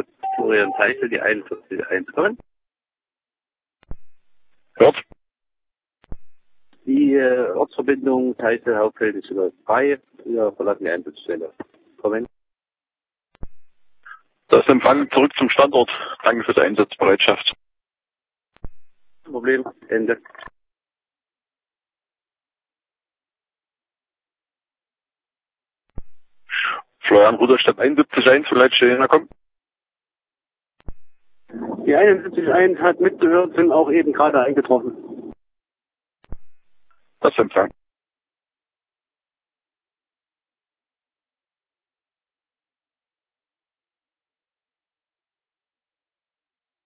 Florian Teichel, die 41.1 kommen. Hört. Die Ortsverbindung Teichel Hauptfeld ist über 3. Wir verlassen die Einsatzstelle. Kommen. Das Empfang zurück zum Standort. Danke für die Einsatzbereitschaft. Problem. Ende. Florian Ruderstedt 71.1, vielleicht stehen kommen. Die 71.1 hat mitgehört, sind auch eben gerade eingetroffen. Das Empfang.